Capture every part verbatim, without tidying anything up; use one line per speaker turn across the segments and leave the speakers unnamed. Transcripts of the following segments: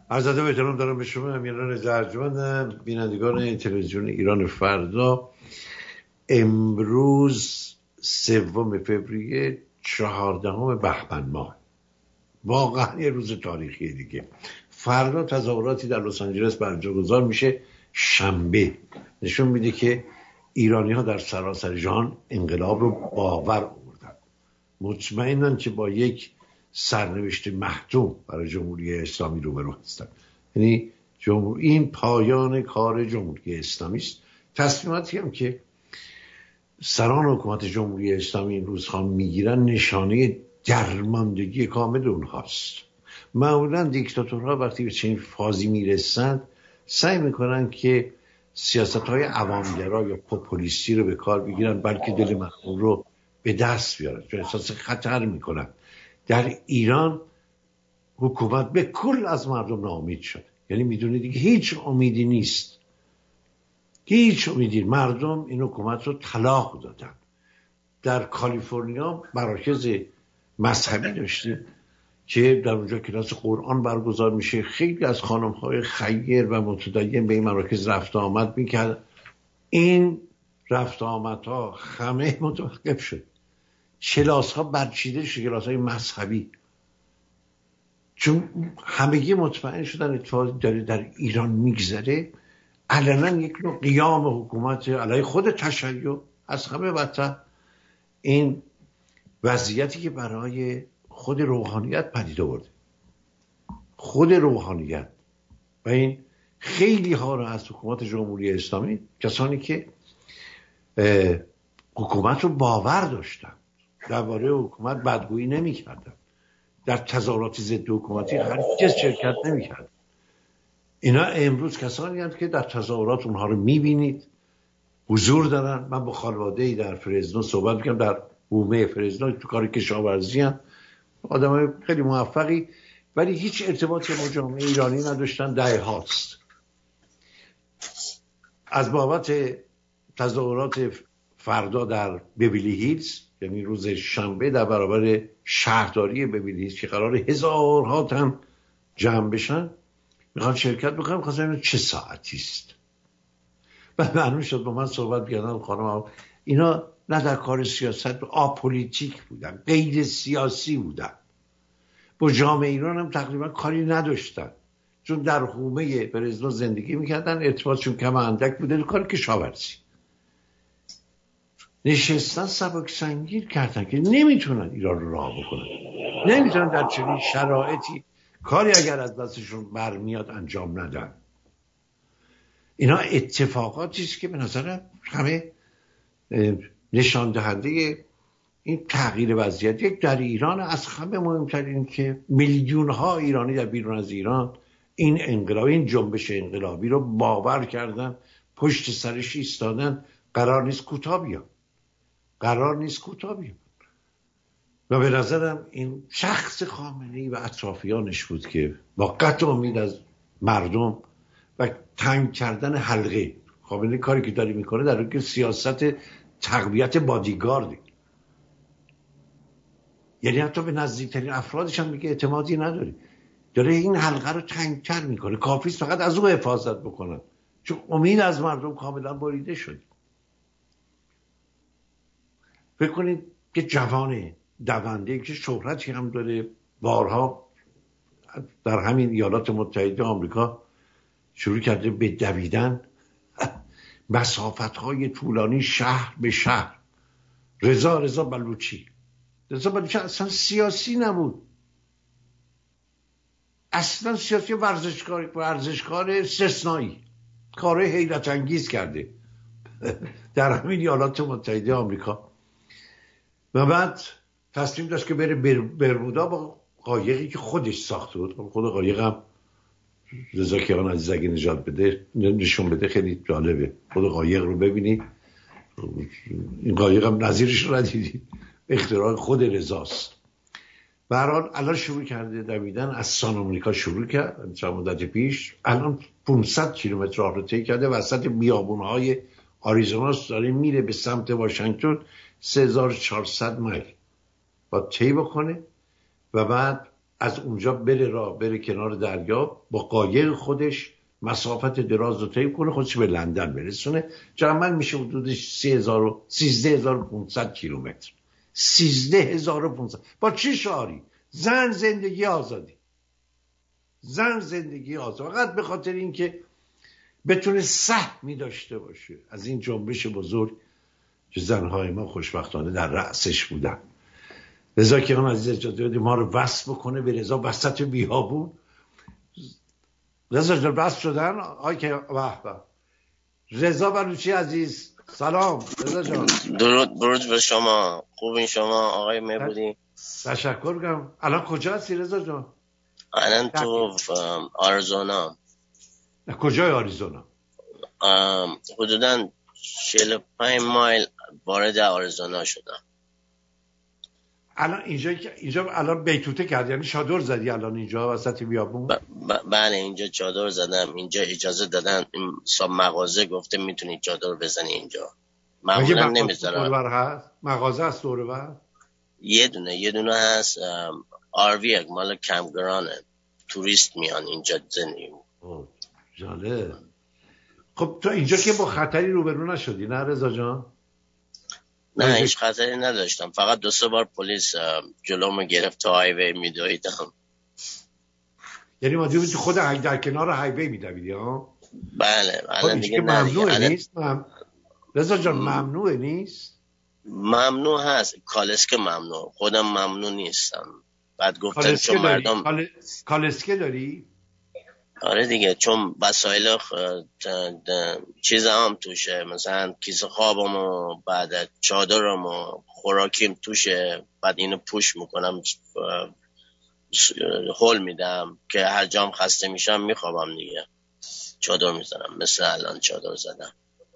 عرض ادب و احترام دارم به شما امیران رضا ارجمند، بینندگان تلویزیون ایران فردا. امروز سوم فوریه چهاردهم بهمن ماه، واقعا یه روز تاریخی دیگه. فردا تظاهراتی در لس آنجلس برگزار میشه، شنبه. نشون میده که ایرانی ها در سراسر جهان انقلاب رو باور آوردن، مطمئنن که با یک سرنوشت محتوم برای جمهوری اسلامی روبرو هستن. یعنی جمهور این پایان کار جمهوری اسلامی است. تصمیماتی هم که سران حکومت جمهوری اسلامی این روزها میگیرن نشانه درماندگی کامل اونهاست. معمولا دیکتاتورها وقتی به چنین فازی میرسند سعی میکنن که سیاست‌های عوامگرا یا پوپولیستی رو به کار بگیرن، بلکه دل مردم رو به دست بیارن، چون احساس خطر میکنن. در ایران حکومت به کل از مردم ناامید شد، یعنی میدونه دیگه هیچ امیدی نیست، هیچ امیدی. مردم این حکومت رو طلاق دادن. در کالیفرنیا مراکز مذهبی داشته که در اونجا کلاس قرآن برگزار میشه. خیلی از خانم‌های خیر و متدین به این مراکز رفت آمد میکرد. این رفت آمدها همه متوقف شد. کلاس ها برچیده شد، کلاس های مذهبی، چون همگی مطمئن شدن اتفاقی داره در ایران میگذره. علنا یک نوع قیام حکومت علیه خود تشیع از همه بدتر. این وضعیتی که برای خود روحانیت پدید آورده، خود روحانیت و این خیلی ها را از حکومت جمهوری اسلامی، کسانی که حکومت رو باور داشتن، درباره حکومت بدگویی نمی کردن، در تظاهرات ضد حکومتی هرگز شرکت نمی کردن. اینا امروز کسانی هستند که در تظاهرات اونها رو می بینید، حضور دارن. من با خانواده‌ای در فرزنو صحبت می‌کردم، در حومه فرزنو، تو کار کشاورزی هم آدمای خیلی موفقی، ولی هیچ ارتباطی با جامعه ایرانی نداشتن. دهه هاست از بابت تظاهرات فردا در بیولی هیلز، یعنی روز شنبه، در برابر شهرداری بیولی هیلز که قرار هزارها تن جمع بشن، میخوان شرکت بکنم. خواستم چه ساعتی است و معلوم شد با من صحبت کردن خانم اینا نه در کار سیاست، آپولیتیک بودن، غیر سیاسی بودن. با جامعه ایران هم تقریبا کاری نداشتن، چون در حومه فرزنو زندگی میکردن، ارتباطشون کم اندک بوده، کار کشاورزی. نشستن سبک سنگین کردن که نمیتونن ایران رو راه بکنن، نمیتونن در چنین شرایطی کاری اگر از دستشون برمیاد انجام ندن. اینا اتفاقاتی است که به نظرم همه نشان دهنده این تغییر وضعیت یک در ایران. از همه مهمتر این که میلیون ها ایرانی در بیرون از ایران این انقلاب، این جنبش انقلابی رو باور کردن، پشت سرش ایستادن. قرار نیست کوتاه بیان، قرار نیست کوتاه بیان. و به نظرم این شخص خامنه‌ای و اطرافیانش بود که با قطع امید از مردم و تنگ کردن حلقه. خامنه‌ای کاری که داری میکنه در واقع سیاست تقویت بادیگارد، یعنی حتی به نزدیکترین افرادش هم میگه اعتمادی نداری، داره این حلقه رو تنگتر میکنه. کافیست فقط از او حفاظت بکنن، چون امید از مردم کاملا بریده شد. فکر کنید که جوان دونده که شهرتی هم داره، بارها در همین ایالات متحده آمریکا شروع کرده به دویدن مسافت‌های طولانی شهر به شهر. رضا رضا بلوچی رضا بلوچی اصلا سیاسی نبود، اصلا سیاسی، ورزشکار ورزشکار استثنایی، کارهای حیرت انگیز کرده در همین ایالات متحده آمریکا. و بعد تصمیم داشت که بره برمودا با قایقی که خودش ساخته بود. خود قایق هم رضا کیان عزیز اگه نجات بده نشون بده، خیلی جالبه. خود قایق رو ببینید، این قایق هم نظیرش رو ندیدید، اختراع خود رضاست. به هر حال الان شروع کرده دویدن، از سان آمریکا شروع کرد چند مدت پیش، الان پانصد کیلومتر راه رو طی کرده، وسط بیابون‌های آریزونا داره میره به سمت واشنگتن. سه هزار و چهارصد مایل با طی بکنه و بعد از اونجا بره راه بره کنار دریا با قایق خودش مسافت دراز رو طی کنه، خودش به لندن برسونه. جمعاً میشه حدودش سیزده هزار و پانصد کیلومتر. سیزده هزار و پانصد با چه شعاری؟ زن، زندگی، آزادی. زن، زندگی، آزادی. فقط به خاطر اینکه بتونه سهمی داشته باشه از این جنبش بزرگ که زنهای ما خوشبختانه در رأسش بودن. رضا کیان عزیز اجازه بدید ما رو وصل بکنه به رضا وسط بیابون. رضا جان وصل شدن؟ آی که واه واه. رضا بلوچی عزیز سلام. رضا جان
درود درود به شما. خوبین شما آقای مهبودی؟
تشکر می‌کنم. الان کجا هستی رضا جان؟
الان تو آریزونا.
کجای آریزونا؟
حدوداً چهل و پنج مایل وارد آریزونا شدم.
الان اینجا اینجا الان بیتوته کردی، یعنی چادر زدی الان اینجا وسط بیابون؟
ب... ب... بله اینجا چادر زدم. اینجا اجازه دادن، صاحب مغازه گفته میتونی چادر بزنی اینجا. معمولا نمیذارن.
هست مغازه است دور بر؟
یه دونه یه دونه هست. آر وی مال کمپگرانه، توریست میان اینجا زندگی.
جالب. خب تو اینجا که با خطری روبرو نشدی نه رضا جان؟
نه هیچ خطری نداشتم، فقط دو سه بار پلیس جلومو گرفت تا هایوی میدویدم.
یعنی ما دیدیم تو خود در کنار هایوی میدویدی ها؟
بله بله
دیگه ممنوع نیست مم... رضا جان ممنوع نیست؟
ممنوع هست، کالسکه ممنوع، خودم ممنوع نیستم. بعد گفتن چون مردم
کال... کالسکه داری؟
آره دیگه، چون وسایل خ... چیز هم توشه، مثلا کیسه خوابم و بعد چادرم و خوراکیم توشه. بعد اینو پوش میکنم، هول میدم که هر جام خسته میشم میخوابم دیگه. چادر میزنم مثل الان چادر زدم.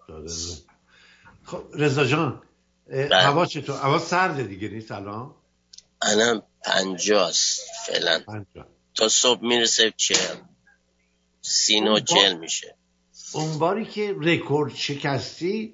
خب رضا جان هوا چطور؟ هوا سرده دیگه نیست الان؟
الان پنجاست فعلا. پنجاه. تا صبح میرسه چهل، سی نو چهل میشه.
اون باری که رکورد شکستی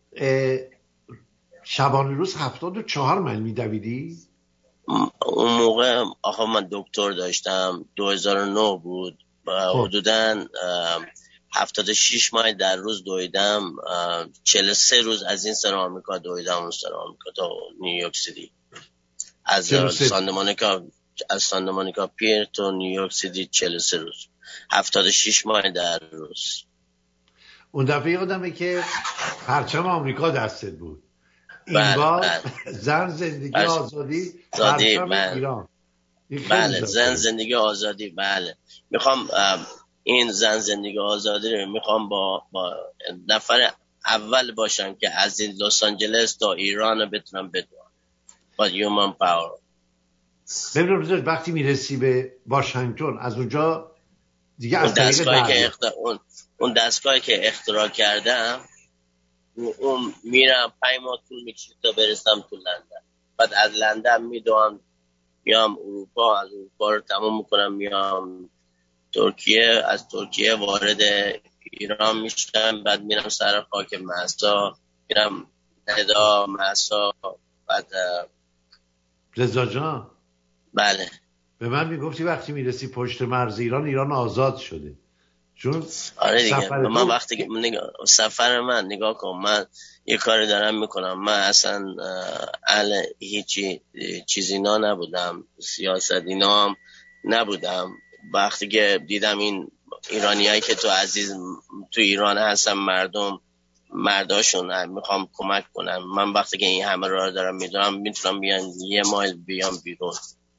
شبانه روز هفتاد و چهار مایل میدویدی؟
اون موقع آخه من دکتر داشتم، دو هزار و نه بود و حدوداً هفتاد و شش مایل در روز دویدم. چهل و سه روز از این سر آمریکا دویدم اون سر آمریکا تا نیویورک سیتی. از سانتا از سانتا مونیکا پیر تا نیویورک سیتی چهل و سه روز، هفتاد و شش مایل در روز.
اون دفعه یادمه که پرچم آمریکا دستت بود. این بار زن زندگی بله. آزادی پرچم ایران.
بله زن زندگی آزادی. بله میخوام این زن زندگی آزادی رو میخوام با با نفر اول باشم که از این لس آنجلس تا ایران رو بتونم بدونم با هیومن پاور.
ببینم وقتی میرسی به واشنگتن از اونجا دیگه از
دستگاهی که اختراع اون اون دستگاهی که اختراع کردم اون میرم پنج ماه طول میکشه تا برسم تو لندن. بعد از لندن میدوام میام اروپا، از اروپا رو تمام میکنم میام ترکیه، از ترکیه وارد ایران میشم. بعد میرم سر خاک مهسا، میرم ندا مهسا. بعد
رضا جان
بله
به من میگفتی وقتی میرسی پشت مرز ایران، ایران آزاد شده. چون
آره دیگه من وقتی که نگاه... سفر من نگاه کن، من یه کاری دارم میکنم. من اصلا اهل هیچی چیزی نا نبودم، سیاست اینا هم نبودم. وقتی که دیدم این ایرانیایی که تو عزیز تو ایران هستن، مردم مرداشون میخوام کمک کنم. من وقتی که این همه راه دارم میدونم میتونم بیان یه مایل بیام بیرون،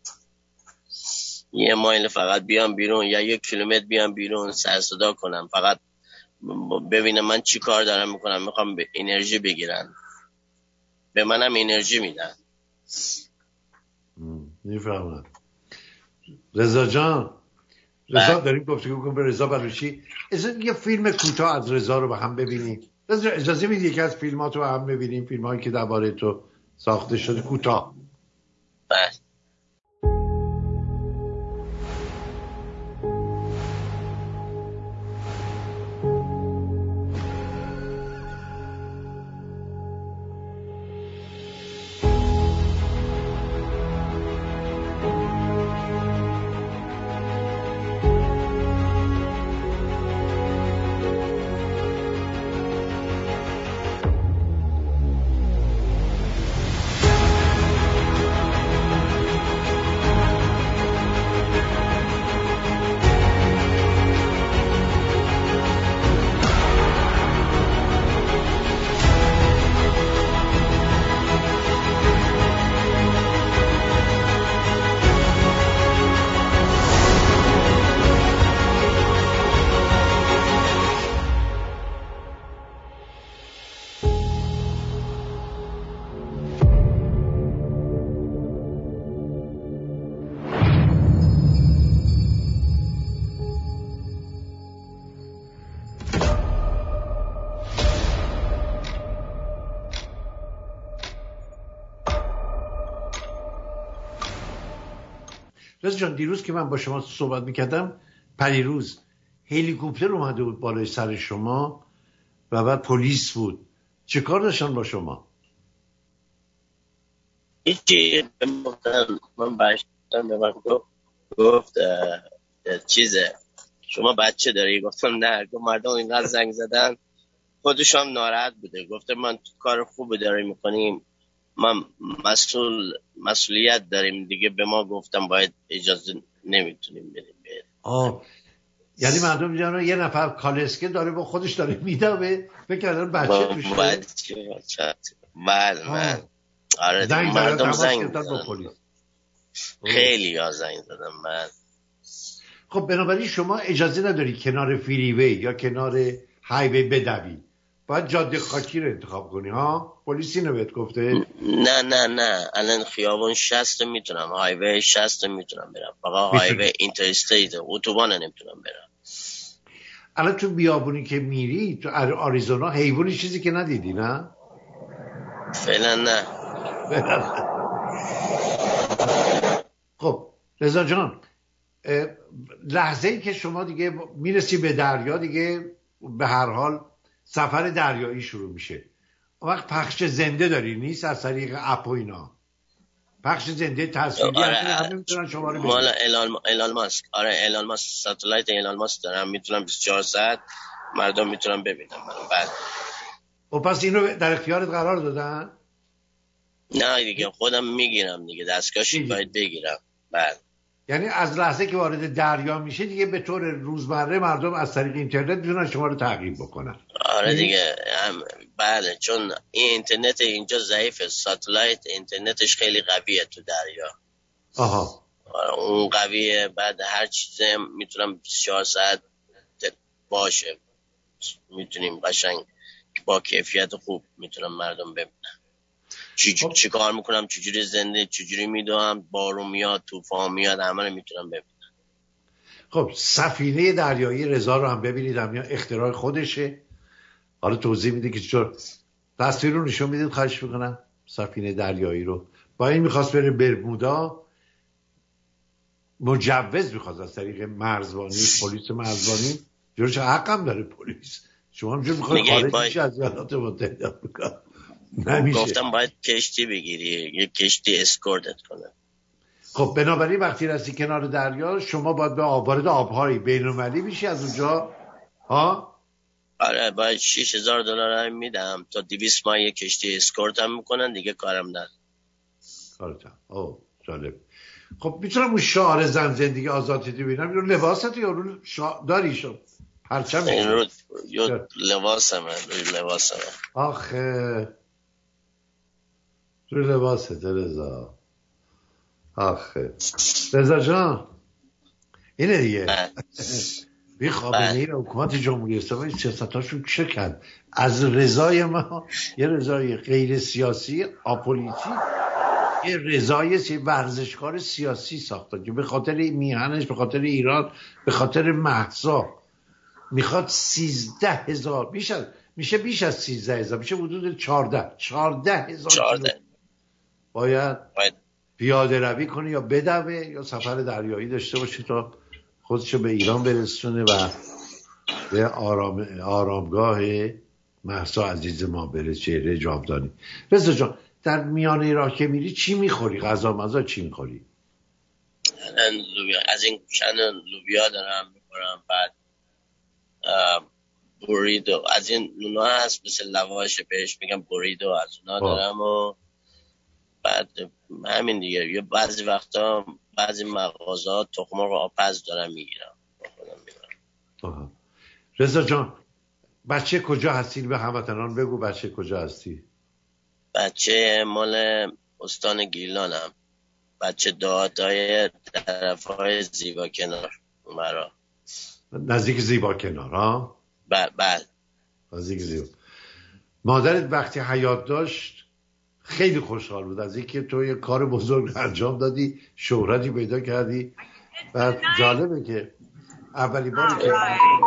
یه مایل فقط بیام بیرون یا یک کیلومتر بیام بیرون، سر صدا کنم، فقط ببینم من چی کار دارم میکنم. میخوام به انرژی بگیرن، به منم انرژی میدن.
میفهمم. رضا جان رضا داریم گفتگو کنیم به رضا بلوچی. یه فیلم کوتاه از رضا رو با هم ببینیم. اجازه میدی یکی از فیلماتو با هم ببینیم، فیلمایی که درباره تو ساخته شده کوتاه؟
بله.
رضا جان دیروز که من با شما صحبت میکردم، پریروز هلیکوپتر اومده بود بالای سر شما و بعد پلیس بود، چه کار داشتن با شما؟
هیچی. من باشتم به من گفت چیزه شما بچه داری؟ گفتم نه. گفت مردم اینقدر زنگ زدن، خودش هم ناراحت بوده. گفتم من کار خوبی داریم میکنیم، من مسئول مسئولیت داریم دیگه، به ما گفتم باید اجازه نمیتونیم بریم.
آه یعنی مردم میگن یه نفر کالسکه داره با خودش داره میدوه، فکر کردن بچه توشه.
بچه بله من آره دیگه مردم زنگ زدن، خیلی ها زنگ زدن من.
خب بنابراین شما اجازه نداری کنار فریوی یا کنار هایوی بدوی، باید جاده خاکی رو انتخاب کنی ها؟ پلیسی نوید گفته؟
نه نه نه الان خیابون شصت میتونم، هایوی شصت میتونم برم، فقط هایوی اینترستیت اتوبان نمیتونم برم.
الان تو بیابونی که میری تو آریزونا حیوانی چیزی که ندیدی نه؟
فعلا نه.
خب رضا جان، لحظه ای که شما دیگه میرسی به دریا، دیگه به هر حال سفر دریایی شروع میشه. اون وقت پخش زنده داری نیست از طریق اپ و اینا؟ پخش زنده تصویری
آره
هم میتونن شما رو ببینن.
مال ایلان ایلان ماسک. آره ایلان ماسک، ساتلایت ایلان ماسک دارم، میتونم بیست و چهار ساعت مردم میتونن ببینن منو. بعد
و پس اینو در اختیارت قرار دادن؟
نه دیگه خودم میگیرم دیگه، دستگاهش باید بگیرم. بعد
یعنی از لحظه که وارد دریا میشه دیگه به طور روزمره مردم از طریق اینترنت میتونن شما رو تعقیب بکنن.
آره دیگه بله، چون این اینترنت اینجا ضعیفه، ساتلایت اینترنتش خیلی قویه تو دریا.
آها
آره اون قویه. بعد هر چیزی میتونم بیست و چهار ساعت باشه، میتونیم قشنگ با کیفیت خوب میتونم مردم ببینن چی خب. چی کار میکنم، چجوری زنده، چجوری میدوام، بارون میاد، طوفان میاد، همه رو میتونم ببینم.
خب سفینه دریایی رضا رو هم ببینید، هم اختراع خودشه. حالا توضیح میده که چطور. تصویر رو نشون میدید خواهش میکنم. سفینه دریایی رو با این میخواست بره برمودا، مجوز میخواست از طریق مرزبانی، پلیس مرزبانی، جورش حقم داره پلیس. شما همجور میخواید خارج باید... میشه از ایالات متحده آمریکا. نمیشه.
گفتم باید کشتی بگیری، یک کشتی اسکورتت کنه.
خب بنابراین وقتی رسی کنار دریا شما باید به آب وارد آبهای بین‌المللی بشی از اونجا ها؟
آره باید شش هزار دلار هم میدم تا دویست ماه یک کشتی اسکورت هم میکنن دیگه، کارم ندارم.
کارتم. اوه جالب. خب میتونم اون شعار زن زندگی آزادی ببینم؟ رو لباست یا رو شا... داری شو پرچم
این رو یا لباسم روی لباسم.
آخه روی لباست رضا. آخه رضا جان اینه دیگه. بی خامنه‌ای ای حکومت جمهوری اسلامی سیاستاشون چه کرد؟ از رضای ما یه رضای غیر سیاسی آپولیتیک یه رضای سی ورزشکار سیاسی ساختن که به خاطر میهنش، به خاطر ایران، به خاطر مهسا میخواد سیزده هزار میشه میشه بیش از سیزده هزار، میشه حدود چارده چارده هزار
چارده
باید, باید پیاده روی کنه یا بدوه یا سفر دریایی داشته باشه تا خودشو به ایران برسونه و به آرام آرامگاه مهسا عزیز ما بره، چهره جاودانی. رضا جان در میانه راه که میری چی میخوری؟ غذا مزا چی میخوری؟
از این چند لوبیا دارم میخورم، بعد بوریدو از این نونا هست مثل لواش بهش میگم بوریدو، از اونا دارم و بعد همین دیگه. یه بعضی وقتا بعضی مغازات تخم مرغ آبپز دارم میگیرم.
رضا جان بچه کجا هستی؟ به هموطنان بگو بچه کجا هستی؟
بچه مال استان گیلانم، بچه دهاتای طرف های زیبا کنار مرا.
نزدیک زیبا کنار ها؟
بله بله
نزدیک زیبا. مادرت وقتی حیات داشت خیلی خوشحال بود از اینکه تو یه کار بزرگ انجام دادی، شهرتی پیدا کردی. و جالبه که اولی باری که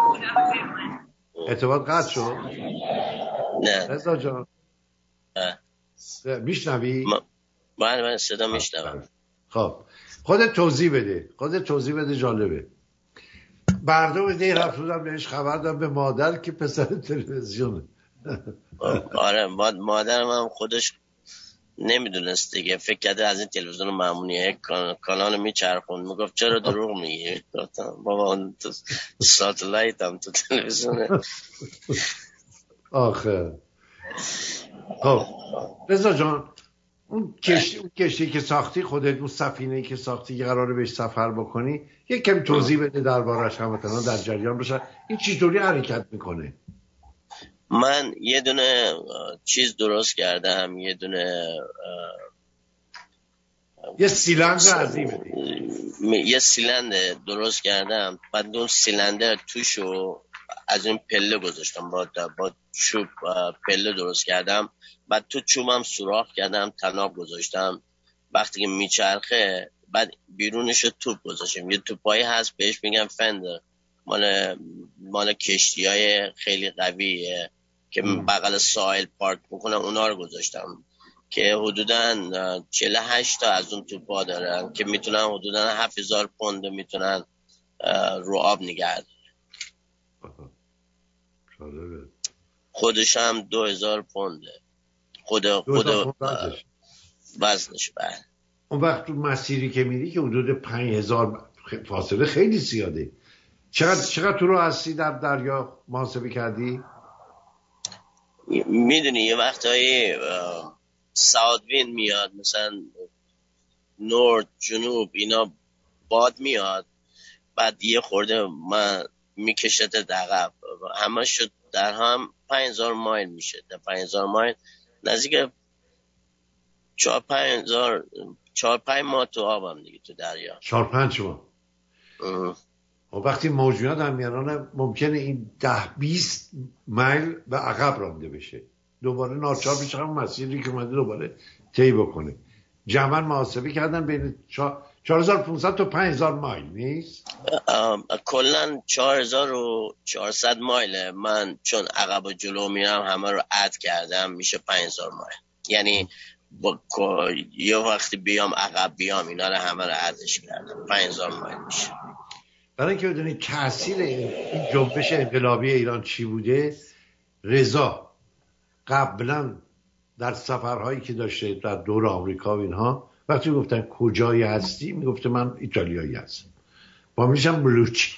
ارتباط قطع شد.
نه
رضا جان میشنوی؟
بله من صدا میشنوم.
خب خودت توضیح بده خودت توضیح بده جالبه. بردو دیر رفت بودم بهش خبر دادم به مادر که پسر تلویزیونه.
آره مادر من خودش نمیدونست دیگه، فکر کرده از این تلویزیون معمولیه کانال میچرخون. میگفت چرا دروغ میگی؟ بابا اون تو ساتلایت هم تو تلویزیونه.
آخه خب رضا جان، اون کشتی اون کشتی که ساختی خودت، اون سفینه‌ای که ساختی که قراره بهش سفر بکنی، یک کمی توضیح بده دربارش، هموطنان در جریان بشن این چطوری حرکت میکنه.
من یه دونه چیز درست کردم، یه دونه
یه سیلندر عظیمه،
یه سیلندر درست کردم. بعد اون سیلندر توشو از این پله گذاشتم، با با چوب پله درست کردم. بعد تو چوبم سوراخ کردم، تناب گذاشتم. وقتی که میچرخه بعد بیرونشو توپ گذاشتم. یه توپایی هست بهش میگن فندر، مال مال کشتیای خیلی قویه که بغل ساحل پارک میکنن، اونا رو گذاشتم که حدوداً چهل و هشت تا از اون توپا دارن که میتونن حدوداً هفت هزار پوند میتونن رو آب نگه دارن. خودش هم دو هزار پونده خود خود وزنش. بعد
اون وقت تو مسیری که میری که حدود پنج هزار فاصله خیلی زیاده. چقدر چقدر تو رو هستی در دریا محاسبه کردی؟
میدونی یه وقتایی ساودوین میاد، مثلا نورد جنوب اینا باد میاد، بعد یه خورده من میکشت دقیق همه شد در هم پنج هزار مایل میشه. در پنج هزار مایل نزدیک چهار پنج هزار چهار پنج ماه تو آبم دیگه، تو دریا
چهار پنج ماه. و وقتی موجودات هم میانن ممکنه این ده بیست مایل به عقب رانده بشه، دوباره ناچار بشه هم مسیری که اومده دوباره طی بکنه. جمعاً محاسبه کردن بین چهار هزار و پانصد تا پنج هزار مایل نیست؟
کلن چهار هزار و چهارصد مایله. من چون عقب و جلو میرم همه رو عد کردم میشه پنج هزار مایل. یعنی با یه وقتی بیام عقب بیام اینا رو همه رو عدش کردم، پنج هزار مایل میشه.
برای اینکه بدونید تأثیر این جنبش انقلابی ایران چی بوده، رضا قبلا در سفرهایی که داشته در دور آمریکا و اینها وقتی گفتن کجایی هستی میگفته من ایتالیایی هستم، با میشم بلوچی.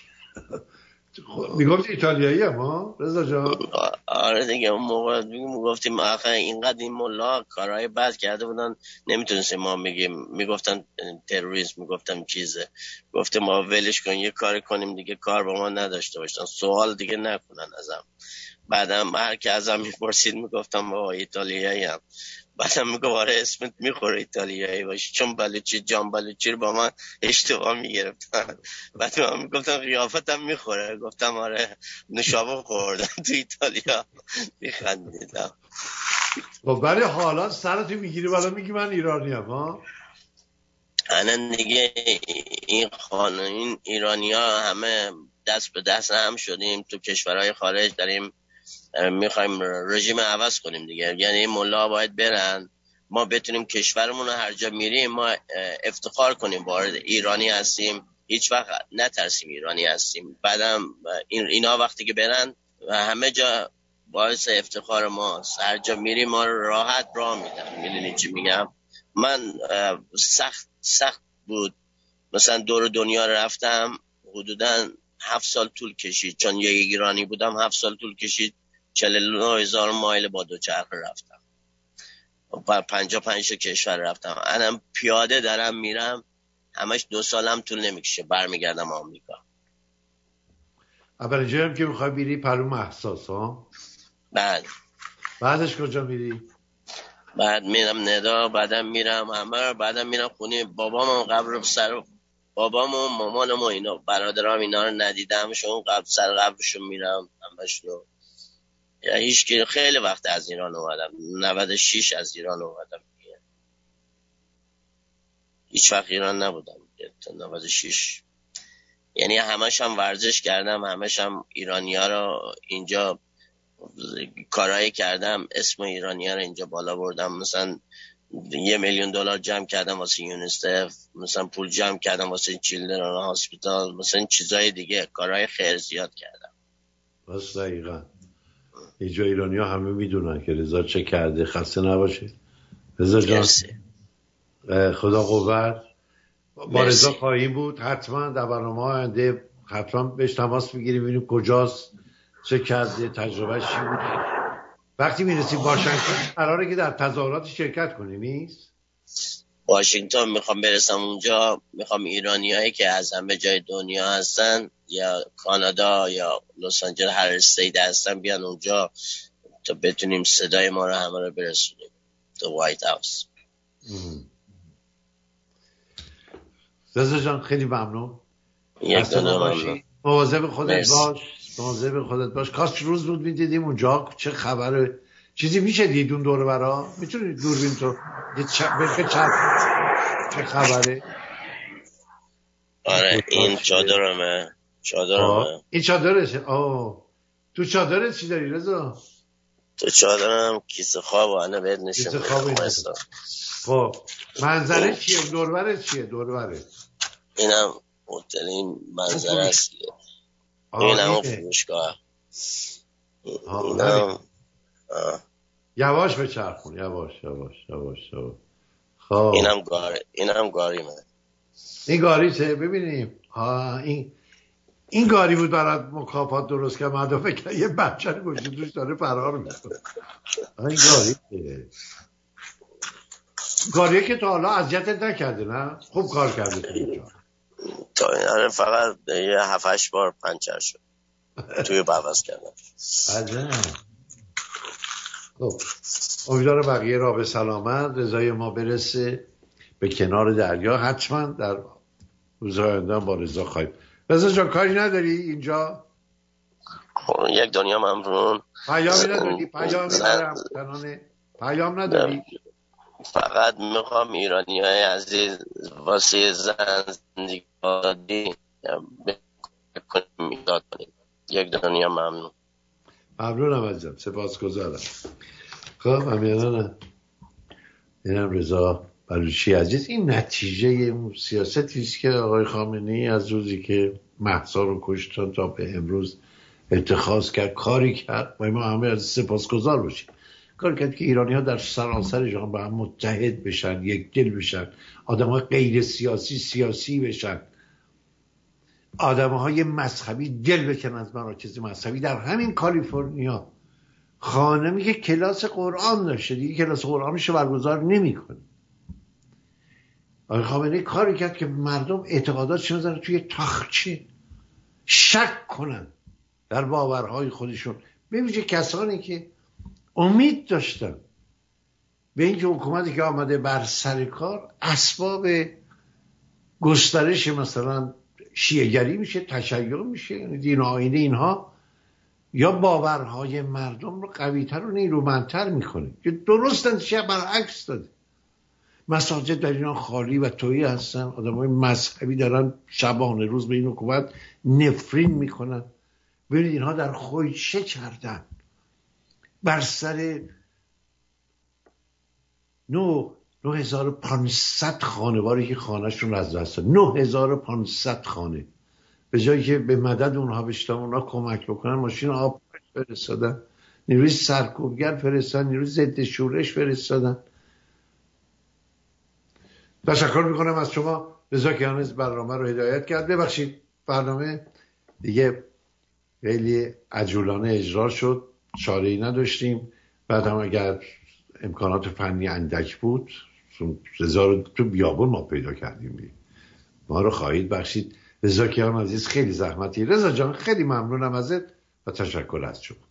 میگفت ایتالیایی هم ها رضا جان؟
آره دیگه اون موقع میگفتیم آخه اینقدر این مولا کارهای بد کرده بودن نمیتونستیم ما میگیم، میگفتن تروریسم، میگفتم چیزه، گفتیم ما ولش کن یه کاری کنیم دیگه، کار با ما نداشته باشن، سوال دیگه نکنن ازم. بعدم هر که ازم میپرسید میگفتم بابا ایتالیایی هم. بعدم میگم آره اسمت میخوره ایتالیایی باشی، چون بلوچی جان بلوچی رو با من اشتباه میگرفتن. بعد من میگفتم قیافتم میخوره، گفتم آره نوشابه خوردم تو ایتالیا. میخندیدم.
خب ولی حالا سرتو میگیری بالا میگی من ایرانی ام ها؟
الان دیگه این خانه این ایرانی ها همه دست به دست هم شدیم، تو کشورهای خارج داریم میخوایم رژیم عوض کنیم دیگه. یعنی ملا باید برن، ما بتونیم کشورمون رو هر جا میریم ما افتخار کنیم وارد ایرانی هستیم، هیچ وقت نترسیم ایرانی هستیم. بعدم این اینا وقتی که برن همه جا باعث افتخار ماست، هر جا میریم ما راحت راه میدن. میدونی چی میگم؟ من سخت سخت بود مثلا دور دنیا رفتم، حدودا هفت سال طول کشید، چون یه ایرانی بودم هفت سال طول کشید، چهل و نه هزار مایل با دوچرخه رفتم، پنجاه و پنج کشور رفتم. الان پیاده دارم میرم همش دو سالم طول نمیکشه برمیگردم آمریکا.
اولین جایی که میخوای بیری پلوم احساس ها؟
بعد
بعدش کجا میری؟
بعد میرم ندا، بعدم میرم همه، بعدم میرم خونه بابام قبر سر بابام و مامانم و اینا برادرام، اینا رو ندیدم شون قبر سر قبرشون میرم همشون. یا هیچ که خیلی وقت از ایران اومدم، نود و شش از ایران اومدم، هیچ وقت ایران نبودم تا نود و شش. یعنی همش هم ورزش کردم، همش هم ایرانی ها رو اینجا کارایی کردم، اسم ایرانی ها رو اینجا بالا بردم. مثلا یه میلیون دلار جمع کردم واسه یونیسف، مثلا پول جمع کردم واسه چیلدرن هاسپیتال، مثلا چیزای دیگه، کارهای خیر زیاد کردم.
بس دقیقا اینجا ایرانی ها همه میدونن که رضا چه کرده. خسته نباشه رضا جان، خدا قوت. با رضا خواهیم بود حتما در برنامه آینده، حتما بهش تماس میگیریم ببینیم کجاست، چه کرده، تجربهش چی بود. وقتی میرسیم واشنگتن قراره که در تظاهرات شرکت کنی نیست؟
واشنگتن میخوام برسم اونجا، میخوام ایرانیایی که از همه جای دنیا هستن یا کانادا یا لس آنجلس هر استیت هستن بیان اونجا تا بتونیم صدای ما رو همه رو برسونیم تو وایت هاوس.
رضا جان خیلی ممنون.
یک دونه ممنون.
مواظب خودت مرسی. باش مواظب خودت باش. کاش روز بود میدیدیم اونجا چه خبره. چیزی میشه دید اون دور برا؟ میتونی دوربین تو یه چه چه چه خبره؟
آره این چادرمه چادرمه
این چادرشه. آه تو چادرت چی داری رضا؟
تو چادرم کیسه خواب و انا بهت نشون میدم.
خب منظره چیه؟ دوربرت چیه؟ دوربرت
اینم هتل، این منظره است. اینم اون فروشگاه. اینم
یواش بچرخون، یواش یواش یواش یواش. خب
اینم گاری، اینم گاری من.
این گاری چه؟ ببینیم. ها این این گاری بود برات مکافات درست که مردم فکر یه بچه رو گوشت دوش داره فرار میکنه. این گاری چه؟ گاریه که تا حالا اذیتت نکرده نه؟ خوب کار کرده تو اینجا.
تا این فقط یه هفت هشت بار پنچر شد توی بوز کردم.
عجب. خب امیدوارم بقیه را به سلامت، رضای ما برسه به کنار دریا. حتما در روزهای آینده با رضا خواهیم. رضا جان کاری نداری اینجا؟
خب یک دنیا ممنون.
پیامی نداری؟ پیامی نداری؟ پیام نداری؟
فقط میخوام ایرانی های عزیز واسه زن زندگی آزادی بکنیم. یک دنیا ممنون.
ممنونم عزیزم، سپاسگزارم. خب امیرانه اینم رضا بلوچی عزیز. این نتیجه اون سیاستی است که آقای خامنه‌ای از روزی که مهسا رو کشتن تا به امروز اتخاذ کرد، کاری کرد و ما همه از سپاسگزار باشیم. کار کرد که ایرانی ها در سراسر جهان با هم متحد بشن، یک دل بشن، آدم های غیر سیاسی سیاسی بشن، آدم های مذهبی دل بکنن از مراکز مذهبی. در همین کالیفرنیا خانمی که کلاس قرآن داشته دیگه کلاس قرآنشو برگزار نمیکنه. آقای خامنه‌ای کاری کرد که مردم اعتقاداتشون بذارن توی تاخچه، شک کنن در باورهای خودشون، به ویژه کسانی که امید داشتن به اینکه حکومتی که آمده بر سر کار اسباب گسترش مثلا شیعه‌گری میشه، تشیع میشه، یعنی دین و آیین اینها یا باورهای مردم رو قوی‌تر و نیرومندتر میکنه، که درست نتیجه برعکس داده. مساجد در ایران خالی و تویی هستن، آدمای مذهبی دارن شبانه روز به این حکومت نفرین میکنن. ببینید اینها در خویچه کردن بر سر نه نه هزار و پانصد خانواری که خانهشون از دست داد. نه هزار و پانصد خانه به جایی که به مدد اونها بشتن، اونها کمک بکنن، ماشین آب فرستادن، نیروی سرکوبگر فرستادن، نیروی ضد شورش فرستادن. تشکر میکنم از شما رضا که هنوز برنامه رو هدایت کرد. ببخشید برنامه دیگه خیلی عجولانه اجرا شد، چاره‌ای نداشتیم. بعد هم اگر امکانات فنی اندک بود رضا رو تو بیابون ما پیدا کردیم، ما رو خواهید بخشید. رضا کیان عزیز خیلی زحمتی. رضا جان خیلی ممنونم ازت و تشکر از شما.